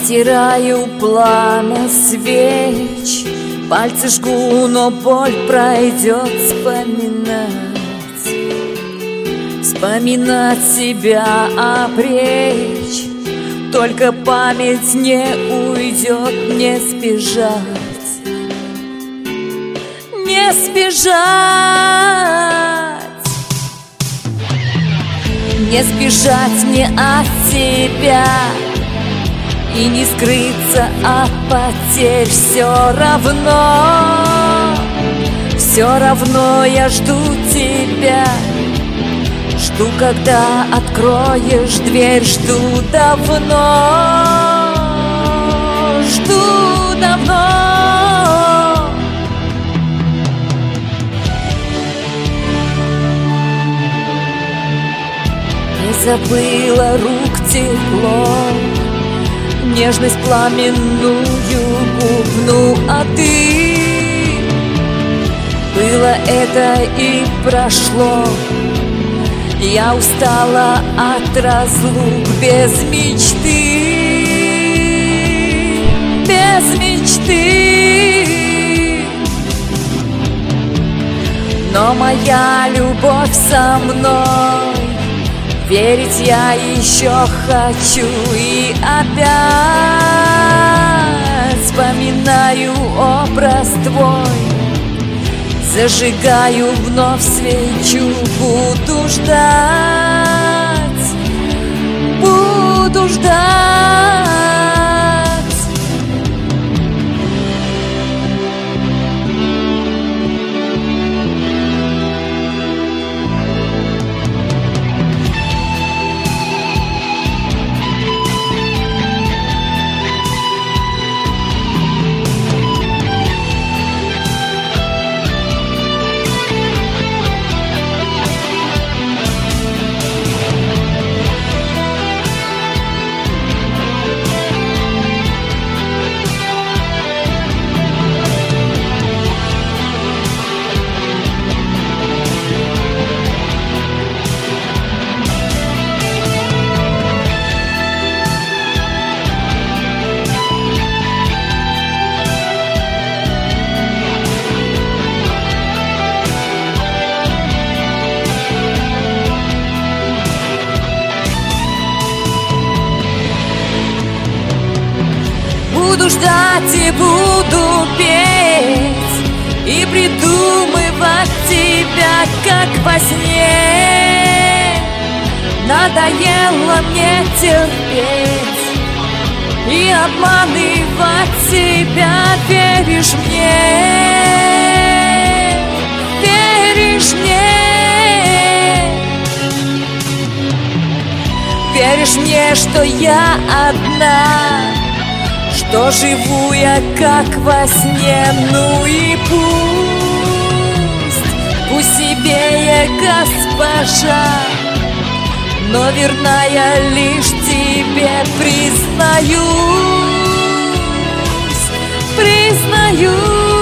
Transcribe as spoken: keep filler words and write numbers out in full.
Стираю пламя свеч, пальцы жгу, но боль пройдет. Вспоминать, вспоминать себя обречь, только память не уйдет. Не сбежать, не сбежать, не сбежать мне от тебя и не скрыться от потерь. Все равно, все равно я жду тебя. Жду, когда откроешь дверь. Жду давно, жду давно. Не забыла рук тепло, нежность пламенную губну, а ты, было это и прошло. Я устала от разлук без мечты, без мечты. Но моя любовь со мной, верить я еще хочу. И опять вспоминаю образ твой, зажигаю вновь свечу. Буду ждать, буду ждать. Буду ждать и буду петь, и придумывать тебя, как во сне. Надоело мне терпеть и обманывать себя. Веришь мне, веришь мне, веришь мне, что я одна, что живу я как во сне. Ну и пусть, пусть себе я госпожа, но верна я лишь тебе. Признаюсь, признаюсь.